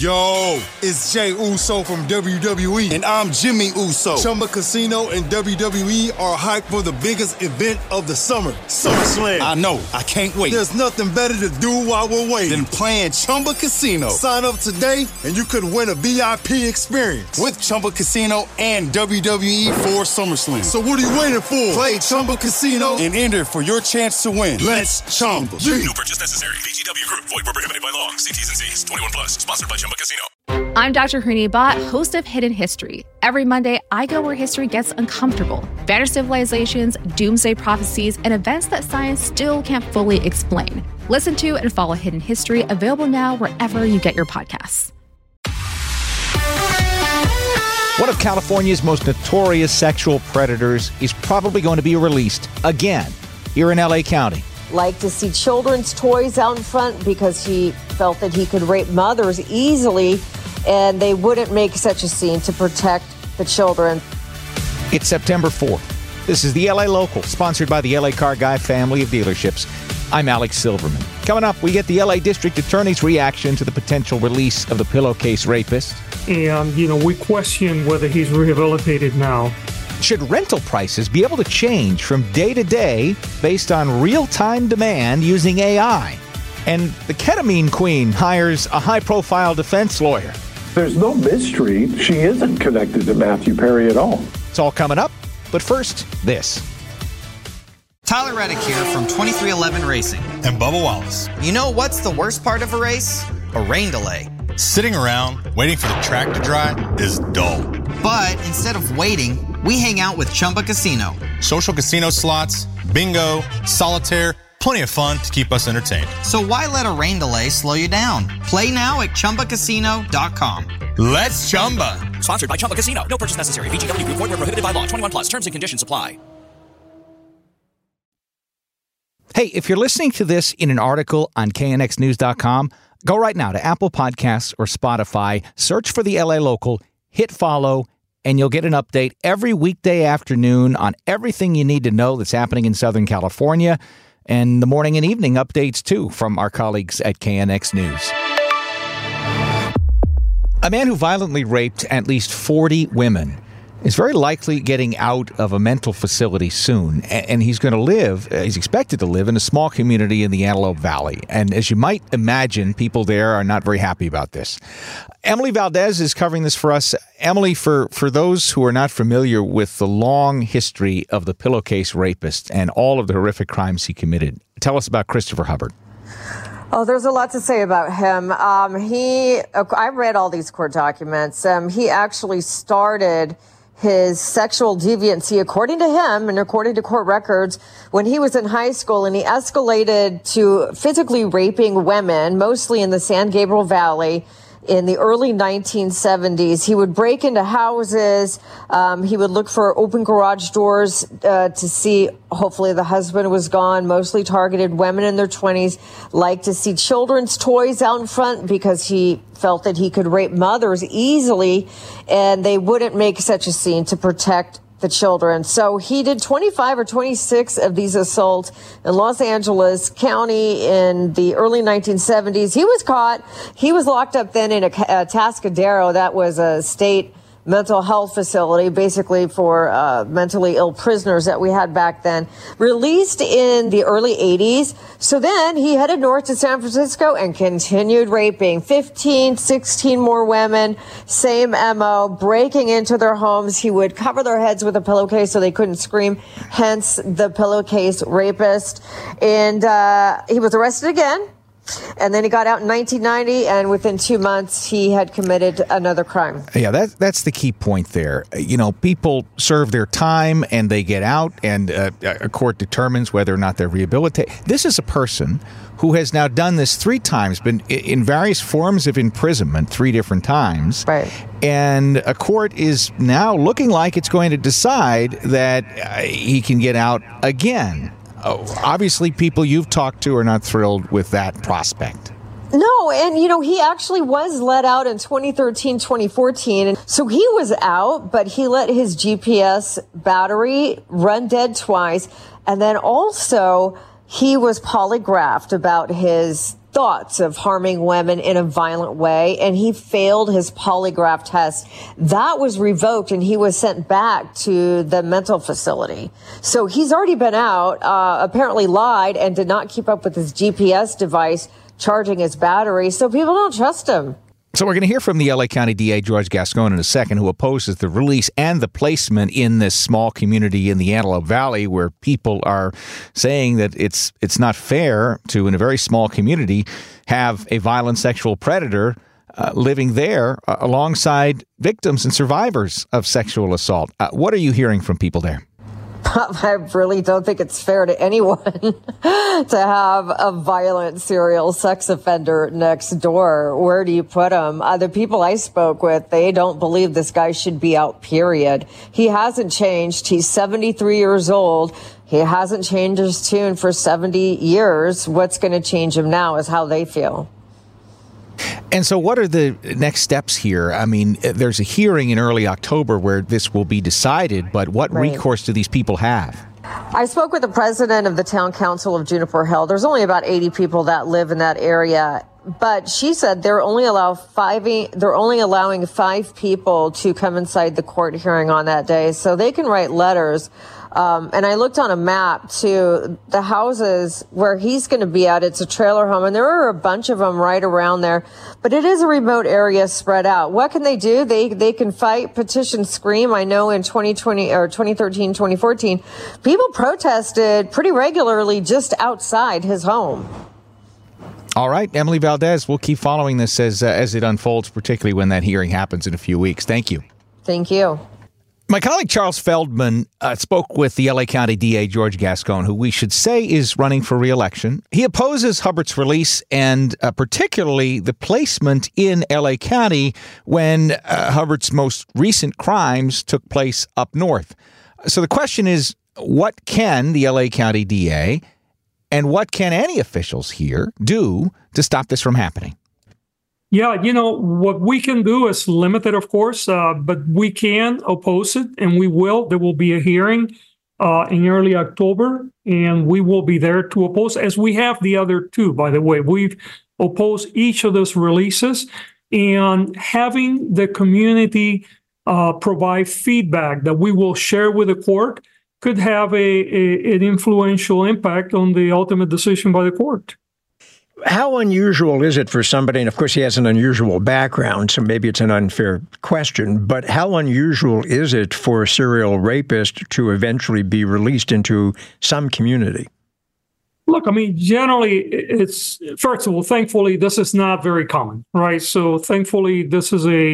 Yo, it's Jey Uso from WWE, and I'm Jimmy Uso. Chumba Casino and WWE are hyped for the biggest event of the summer, SummerSlam. I know, I can't wait. There's nothing better to do while we're waiting than playing Chumba Casino. Sign up today, and you could win a VIP experience with Chumba Casino and WWE for SummerSlam. So what are you waiting for? Play Chumba Casino and enter for your chance to win. Let's Chumba. No purchase necessary. VGW Group. Void where prohibited by law. See T's and C's. 21 plus. Sponsored by Chumba Casino. I'm Dr. Hooni Bhatt, host of Hidden History. Every Monday, I go where history gets uncomfortable. Vanished civilizations, doomsday prophecies, and events that science still can't fully explain. Listen to and follow Hidden History, available now wherever you get your podcasts. One of California's most notorious sexual predators is probably going to be released again here in L.A. County. Like to see children's toys out in front because he felt that he could rape mothers easily, and they wouldn't make such a scene to protect the children. It's September 4th. This is the LA Local, sponsored by the LA Car Guy family of dealerships. I'm Alex Silverman. Coming up, we get the LA District Attorney's reaction to the potential release of the pillowcase rapist. And, we question whether he's rehabilitated now. Should rental prices be able to change from day to day based on real-time demand using AI? And the ketamine queen hires a high-profile defense lawyer. There's no mystery. She isn't connected to Matthew Perry at all. It's all coming up. But first, this. Tyler Reddick here from 2311 Racing. And Bubba Wallace. You know what's the worst part of a race? A rain delay. Sitting around waiting for the track to dry is dull. But instead of waiting, we hang out with Chumba Casino. Social casino slots, bingo, solitaire, plenty of fun to keep us entertained. So why let a rain delay slow you down? Play now at ChumbaCasino.com. Let's Chumba. Sponsored by Chumba Casino. No purchase necessary. VGW Group. Void where prohibited by law. 21 plus. Terms and conditions apply. Hey, if you're listening to this in an article on knxnews.com, go right now to Apple Podcasts or Spotify, search for the LA Local, hit follow, and you'll get an update every weekday afternoon on everything you need to know that's happening in Southern California, and the morning and evening updates, too, from our colleagues at KNX News. A man who violently raped at least 40 women is very likely getting out of a mental facility soon, and he's expected to live in a small community in the Antelope Valley. And as you might imagine, people there are not very happy about this. Emily Valdez is covering this for us. Emily, for those who are not familiar with the long history of the pillowcase rapist and all of the horrific crimes he committed, tell us about Christopher Hubbard. Oh, there's a lot to say about him. I read all these court documents. He actually started his sexual deviancy, according to him and according to court records, when he was in high school, and he escalated to physically raping women, mostly in the San Gabriel Valley. In the early 1970s, he would break into houses. He would look for open garage doors to see, hopefully, the husband was gone. Mostly targeted women in their 20s. Liked to see children's toys out in front because he felt that he could rape mothers easily, and they wouldn't make such a scene to protect the children. So he did 25 or 26 of these assaults in Los Angeles County in the early 1970s. He was caught. He was locked up then in a Atascadero. That was a state mental health facility, basically for mentally ill prisoners that we had back then. Released in the early 80s. So then he headed north to San Francisco and continued raping 15, 16 more women. Same MO, breaking into their homes. He would cover their heads with a pillowcase so they couldn't scream, hence the pillowcase rapist. And he was arrested again. And then he got out in 1990, and within 2 months, he had committed another crime. Yeah, that's the key point there. People serve their time, and they get out, and a court determines whether or not they're rehabilitated. This is a person who has now done this 3 times, been in various forms of imprisonment 3 different times. Right. And a court is now looking like it's going to decide that he can get out again. Obviously, people you've talked to are not thrilled with that prospect. No, and, he actually was let out in 2013, 2014. And so he was out, but he let his GPS battery run dead twice. And then also, he was polygraphed about his thoughts of harming women in a violent way, and he failed his polygraph test. That was revoked, and he was sent back to the mental facility. So he's already been out, apparently lied and did not keep up with his GPS device charging his battery, so people don't trust him. So we're going to hear from the LA County DA, George Gascon, in a second, who opposes the release and the placement in this small community in the Antelope Valley, where people are saying that it's not fair to, in a very small community, have a violent sexual predator living there alongside victims and survivors of sexual assault. What are you hearing from people there? I really don't think it's fair to anyone to have a violent serial sex offender next door. Where do you put him? The people I spoke with, they don't believe this guy should be out, period. He hasn't changed. He's 73 years old. He hasn't changed his tune for 70 years. What's going to change him now is how they feel. And so what are the next steps here? I mean, there's a hearing in early October where this will be decided, but what recourse do these people have? I spoke with the president of the town council of Juniper Hill. There's only about 80 people that live in that area, but she said they're only allowing 5 people to come inside the court hearing on that day, so they can write letters. And I looked on a map to the houses where he's going to be at. It's a trailer home, and there are a bunch of them right around there. But it is a remote area spread out. What can they do? They can fight, petition, scream. I know in 2020 or 2013, 2014, people protested pretty regularly just outside his home. All right, Emily Valdez, we'll keep following this as it unfolds, particularly when that hearing happens in a few weeks. Thank you. Thank you. My colleague Charles Feldman spoke with the LA County DA, George Gascon, who we should say is running for re-election. He opposes Hubbert's release and particularly the placement in LA County when Hubbert's most recent crimes took place up north. So the question is, what can the LA County DA and what can any officials here do to stop this from happening? Yeah, what we can do is limited, of course, but we can oppose it, and we will. There will be a hearing in early October, and we will be there to oppose, as we have the other two, by the way. We've opposed each of those releases, and having the community provide feedback that we will share with the court could have an influential impact on the ultimate decision by the court. How unusual is it for somebody, and of course he has an unusual background, so maybe it's an unfair question, but how unusual is it for a serial rapist to eventually be released into some community? Look, I mean, generally, it's, first of all, thankfully, this is not very common, right? So thankfully, this is a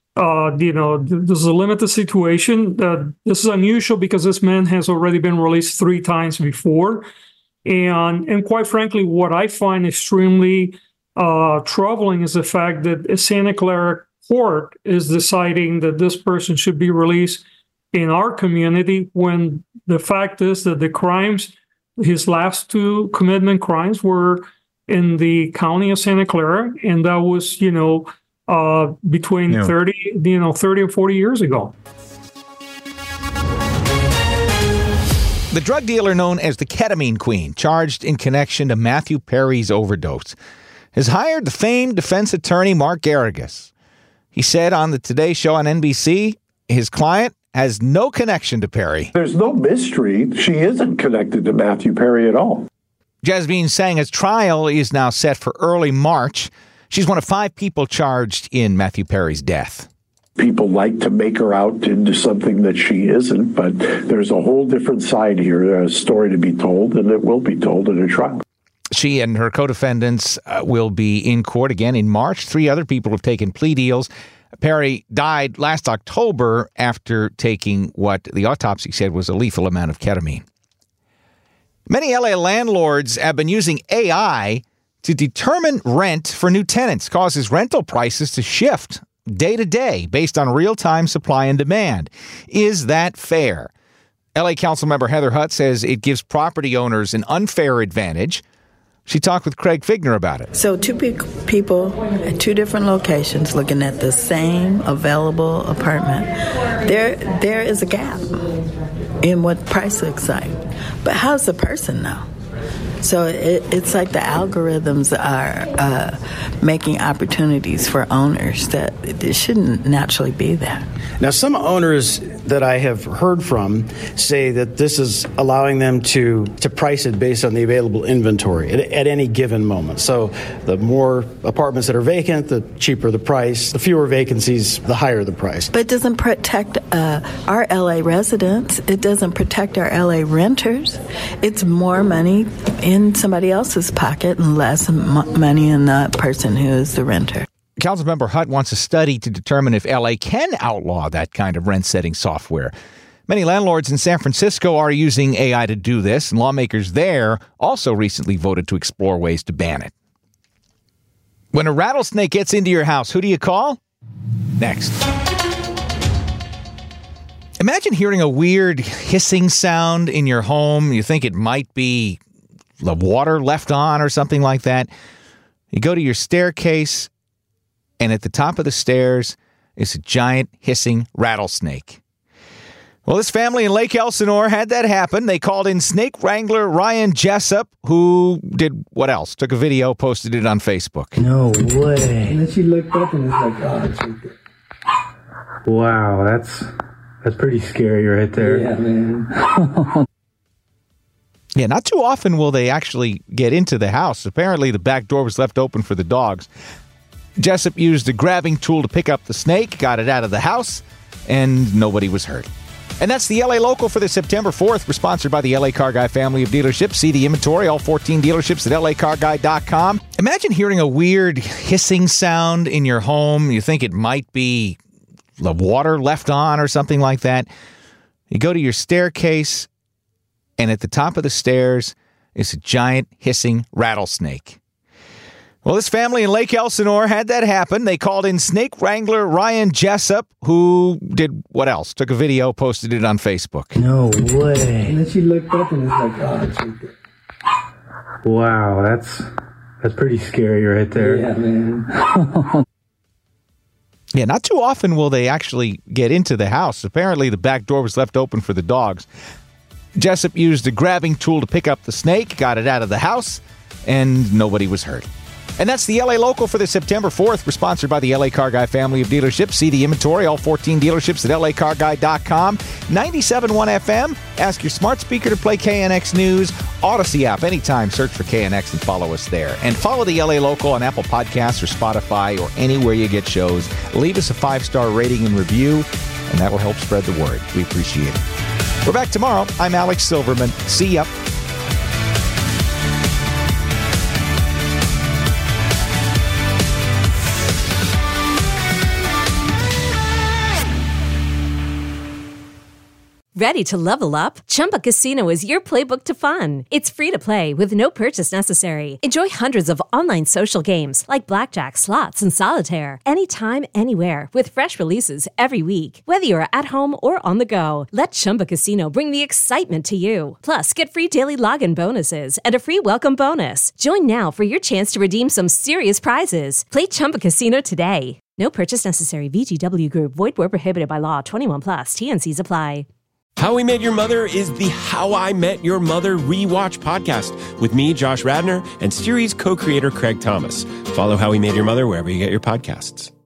limited situation. This is unusual because this man has already been released 3 times before. And quite frankly, what I find extremely troubling is the fact that a Santa Clara court is deciding that this person should be released in our community when the fact is that the crimes, his last 2 commitment crimes were in the county of Santa Clara, and that was, between 30 and 40 years ago. The drug dealer known as the Ketamine Queen, charged in connection to Matthew Perry's overdose, has hired the famed defense attorney Mark Garrigus. He said on the Today Show on NBC, his client has no connection to Perry. There's no mystery. She isn't connected to Matthew Perry at all. Jasmine Sangha's trial is now set for early March. She's one of 5 people charged in Matthew Perry's death. People like to make her out into something that she isn't, but there's a whole different side here, there's a story to be told, and it will be told in a trial. She and her co-defendants will be in court again in March. 3 other people have taken plea deals. Perry died last October after taking what the autopsy said was a lethal amount of ketamine. Many LA landlords have been using AI to determine rent for new tenants, causes rental prices to shift day to day based on real-time supply and demand. Is that fair? LA Councilmember Heather Hutt says it gives property owners an unfair advantage. She talked with Craig Figner about it. So 2 people at 2 different locations looking at the same available apartment. There is a gap in what price looks like. But how's the person know? So it's like the algorithms are making opportunities for owners that it shouldn't naturally be there. Now, some owners that I have heard from say that this is allowing them to price it based on the available inventory at any given moment. So the more apartments that are vacant, the cheaper the price. The fewer vacancies, the higher the price. But it doesn't protect our LA residents. It doesn't protect our LA renters. It's more money in somebody else's pocket and less money in the person who is the renter. Councilmember Hutt wants a study to determine if L.A. can outlaw that kind of rent-setting software. Many landlords in San Francisco are using AI to do this, and lawmakers there also recently voted to explore ways to ban it. When a rattlesnake gets into your house, who do you call? Next. Imagine hearing a weird hissing sound in your home. You think it might be the water left on or something like that. You go to your staircase, and at the top of the stairs is a giant hissing rattlesnake. Well, this family in Lake Elsinore had that happen. They called in snake wrangler Ryan Jessup, who did what else? Took a video, posted it on Facebook. No way. And then she looked up and was like, oh, it's wow, that's pretty scary right there. Yeah, man. Yeah, not too often will they actually get into the house. Apparently, the back door was left open for the dogs. Jessup used a grabbing tool to pick up the snake, got it out of the house, and nobody was hurt. And that's the LA Local for the September 4th. We're sponsored by the LA Car Guy family of dealerships. See the inventory, all 14 dealerships at lacarguy.com. Imagine hearing a weird hissing sound in your home. You think it might be the water left on or something like that. You go to your staircase, and at the top of the stairs is a giant hissing rattlesnake. Well, this family in Lake Elsinore had that happen. They called in snake wrangler Ryan Jessup, who did what else? Took a video, posted it on Facebook. No way. And then she looked up and was like, oh, it's wow, that's pretty scary right there. Yeah, man. Yeah, not too often will they actually get into the house. Apparently, the back door was left open for the dogs. Jessup used a grabbing tool to pick up the snake, got it out of the house, and nobody was hurt. And that's the LA Local for the September 4th. We're sponsored by the LA Car Guy family of dealerships. See the inventory, all 14 dealerships at lacarguy.com. 97.1 FM. Ask your smart speaker to play KNX News. Odyssey app anytime. Search for KNX and follow us there. And follow the LA Local on Apple Podcasts or Spotify or anywhere you get shows. Leave us a 5-star rating and review, and that will help spread the word. We appreciate it. We're back tomorrow. I'm Alex Silverman. See ya. Ready to level up? Chumba Casino is your playbook to fun. It's free to play with no purchase necessary. Enjoy hundreds of online social games like blackjack, slots, and solitaire anytime, anywhere with fresh releases every week. Whether you're at home or on the go, let Chumba Casino bring the excitement to you. Plus, get free daily login bonuses and a free welcome bonus. Join now for your chance to redeem some serious prizes. Play Chumba Casino today. No purchase necessary. VGW Group. Void where prohibited by law. 21+. TNCs apply. How We Met Your Mother is the How I Met Your Mother rewatch podcast with me, Josh Radnor, and series co-creator Craig Thomas. Follow How We Met Your Mother wherever you get your podcasts.